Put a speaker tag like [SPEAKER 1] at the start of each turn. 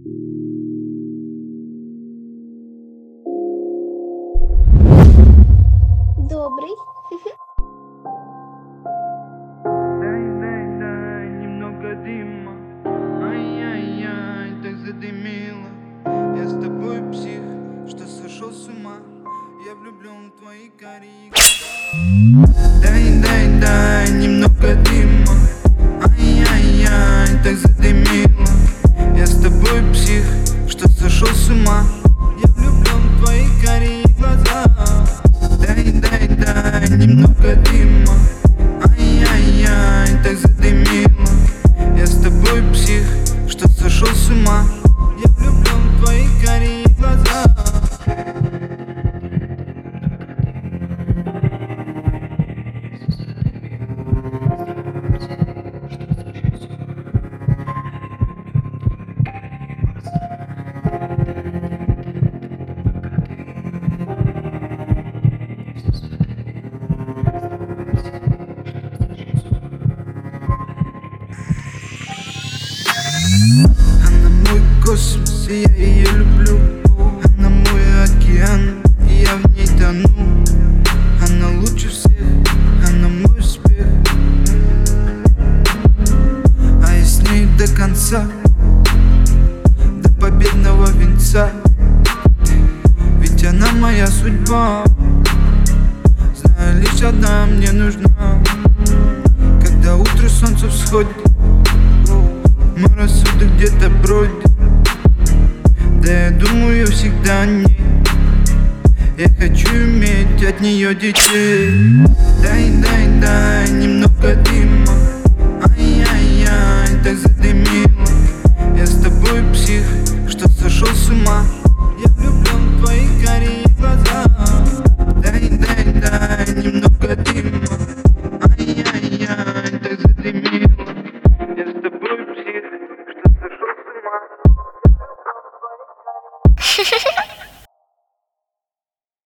[SPEAKER 1] Добрый.
[SPEAKER 2] Дай немного дыма. Ай-яй-яй, так задымило. Я с тобой псих, что сошел с ума. Я влюблен в твои карие глаза. Дай немного дыма. Ай-яй-яй, так задымило. Я с тобой псих, что сошел с ума. Я влюблен в твои карие глаза. Дай немного дыма. Ай-яй-яй, так задымило. Я с тобой псих, что сошел с ума. Я влюблен в твои карие глаза. Она мой космос, и я ее люблю. Она мой океан, и я в ней тону. Она лучше всех, она мой успех. А я с ней до конца, до победного венца. Ведь она моя судьба. Знаю, лишь одна мне нужна. Когда утро солнце всходит, мой рассудок где-то бродит. Да я думаю всегда о ней. Я хочу иметь от нее детей. Дай немного дыма. Ай-яй-яй, так задымило. Я с тобой псих, что сошел с ума. Я влюблен в твои карие глаза. Дай немного дыма. Ай-яй-яй, так задымило. Я с тобой псих, что сошел с ума.